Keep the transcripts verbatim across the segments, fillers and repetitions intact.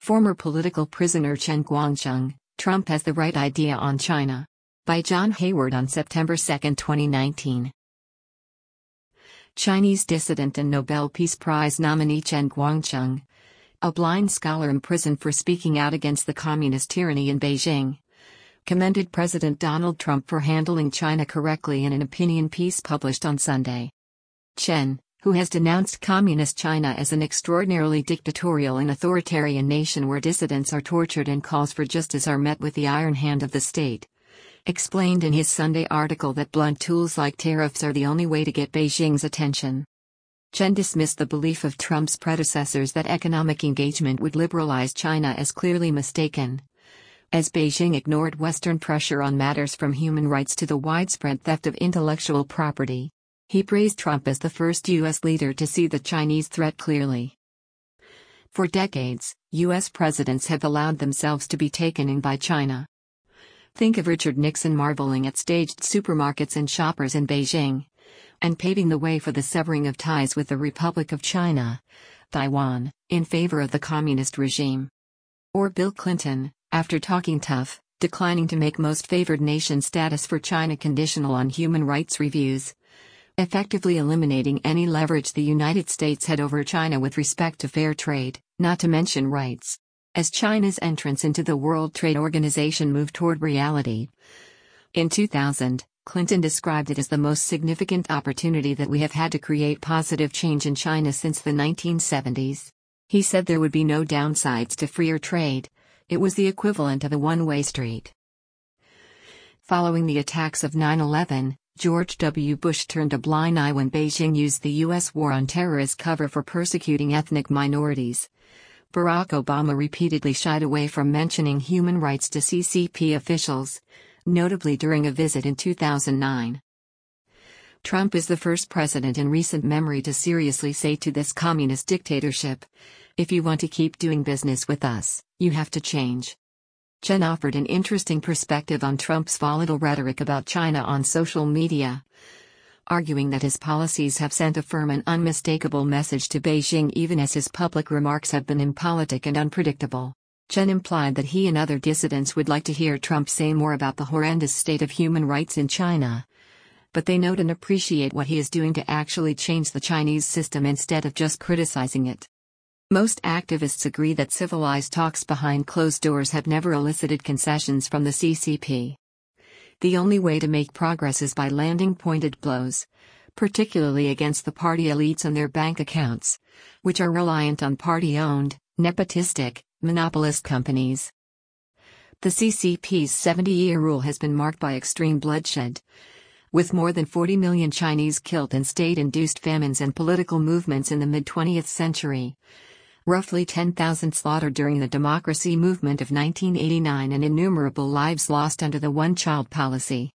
Former political prisoner Chen Guangcheng, Trump has the right idea on China. By John Hayward on September second, twenty nineteen. Chinese dissident and Nobel Peace Prize nominee Chen Guangcheng, a blind scholar imprisoned for speaking out against the communist tyranny in Beijing, commended President Donald Trump for handling China correctly in an opinion piece published on Sunday. Chen, who has denounced communist China as an extraordinarily dictatorial and authoritarian nation where dissidents are tortured and calls for justice are met with the iron hand of the state, explained in his Sunday article that blunt tools like tariffs are the only way to get Beijing's attention. Chen dismissed the belief of Trump's predecessors that economic engagement would liberalize China as clearly mistaken, as Beijing ignored Western pressure on matters from human rights to the widespread theft of intellectual property. He praised Trump as the first U S leader to see the Chinese threat clearly. For decades, U S presidents have allowed themselves to be taken in by China. Think of Richard Nixon marveling at staged supermarkets and shoppers in Beijing, and paving the way for the severing of ties with the Republic of China, Taiwan, in favor of the communist regime. Or Bill Clinton, after talking tough, declining to make most favored nation status for China conditional on human rights reviews, effectively eliminating any leverage the United States had over China with respect to fair trade, not to mention rights, as China's entrance into the World Trade Organization moved toward reality. In two thousand, Clinton described it as the most significant opportunity that we have had to create positive change in China since the nineteen seventies. He said there would be no downsides to freer trade. It was the equivalent of a one-way street. Following the attacks of nine eleven, George W. Bush turned a blind eye when Beijing used the U S war on terror as cover for persecuting ethnic minorities. Barack Obama repeatedly shied away from mentioning human rights to C C P officials, notably during a visit in two thousand nine. Trump is the first president in recent memory to seriously say to this communist dictatorship, "If you want to keep doing business with us, you have to change." Chen offered an interesting perspective on Trump's volatile rhetoric about China on social media, arguing that his policies have sent a firm and unmistakable message to Beijing even as his public remarks have been impolitic and unpredictable. Chen implied that he and other dissidents would like to hear Trump say more about the horrendous state of human rights in China, but they note and appreciate what he is doing to actually change the Chinese system instead of just criticizing it. Most activists agree that civilized talks behind closed doors have never elicited concessions from the C C P. The only way to make progress is by landing pointed blows, particularly against the party elites and their bank accounts, which are reliant on party-owned, nepotistic, monopolist companies. The C C P's seventy-year rule has been marked by extreme bloodshed, with more than forty million Chinese killed in state-induced famines and political movements in the mid-twentieth century. Roughly ten thousand slaughtered during the democracy movement of nineteen eighty-nine and innumerable lives lost under the one-child policy.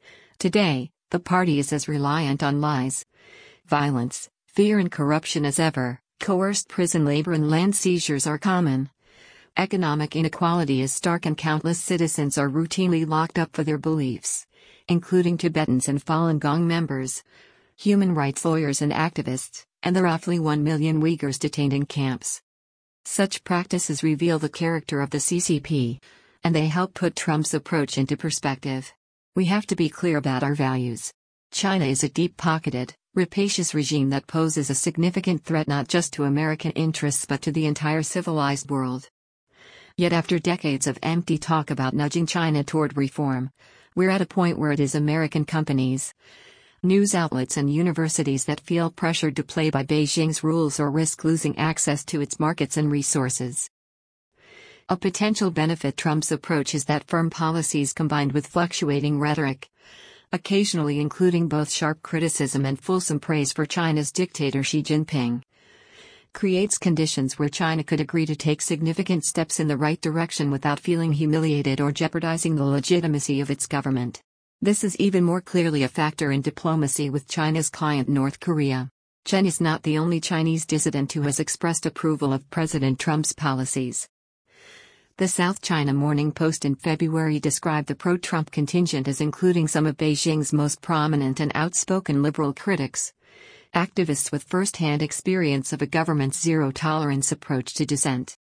Today, the party is as reliant on lies, violence, fear and corruption as ever. Coerced prison labor and land seizures are common. Economic inequality is stark and countless citizens are routinely locked up for their beliefs, including Tibetans and Falun Gong members, human rights lawyers and activists, and the roughly one million Uyghurs detained in camps. Such practices reveal the character of the C C P, and they help put Trump's approach into perspective. We have to be clear about our values. China is a deep-pocketed, rapacious regime that poses a significant threat not just to American interests but to the entire civilized world. Yet after decades of empty talk about nudging China toward reform, we're at a point where it is American companies, news outlets and universities that feel pressured to play by Beijing's rules or risk losing access to its markets and resources. A potential benefit Trump's approach is that firm policies combined with fluctuating rhetoric, occasionally including both sharp criticism and fulsome praise for China's dictator Xi Jinping, creates conditions where China could agree to take significant steps in the right direction without feeling humiliated or jeopardizing the legitimacy of its government. This is even more clearly a factor in diplomacy with China's client North Korea. Chen is not the only Chinese dissident who has expressed approval of President Trump's policies. The South China Morning Post in February described the pro-Trump contingent as including some of Beijing's most prominent and outspoken liberal critics, activists with first-hand experience of a government's zero-tolerance approach to dissent.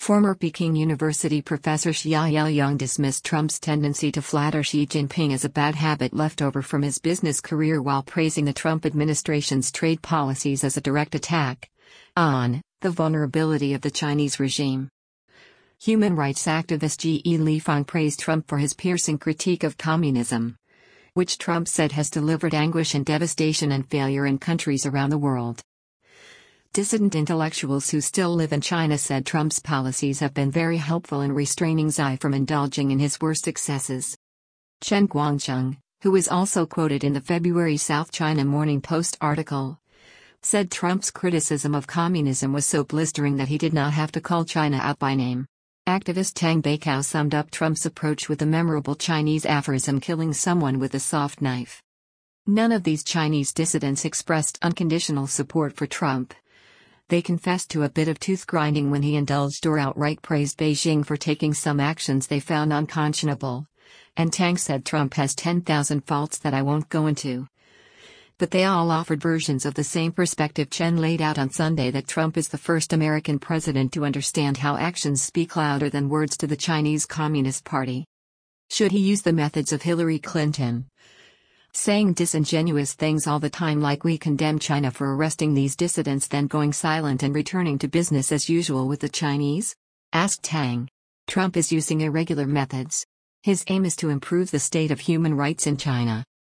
Former Peking University professor Xia Yaoyang dismissed Trump's tendency to flatter Xi Jinping as a bad habit left over from his business career while praising the Trump administration's trade policies as a direct attack on the vulnerability of the Chinese regime. Human rights activist G E Lifeng praised Trump for his piercing critique of communism, which Trump said has delivered anguish and devastation and failure in countries around the world. Dissident intellectuals who still live in China said Trump's policies have been very helpful in restraining Xi from indulging in his worst excesses. Chen Guangcheng, who was also quoted in the February South China Morning Post article, said Trump's criticism of communism was so blistering that he did not have to call China out by name. Activist Tang Baikao summed up Trump's approach with the memorable Chinese aphorism killing someone with a soft knife. None of these Chinese dissidents expressed unconditional support for Trump. They confessed to a bit of tooth-grinding when he indulged or outright praised Beijing for taking some actions they found unconscionable. And Tang said Trump has ten thousand faults that I won't go into. But they all offered versions of the same perspective. Chen laid out on Sunday that Trump is the first American president to understand how actions speak louder than words to the Chinese Communist Party. Should he use the methods of Hillary Clinton? Saying disingenuous things all the time like we condemn China for arresting these dissidents then going silent and returning to business as usual with the Chinese? Asked Tang. Trump is using irregular methods. His aim is to improve the state of human rights in China.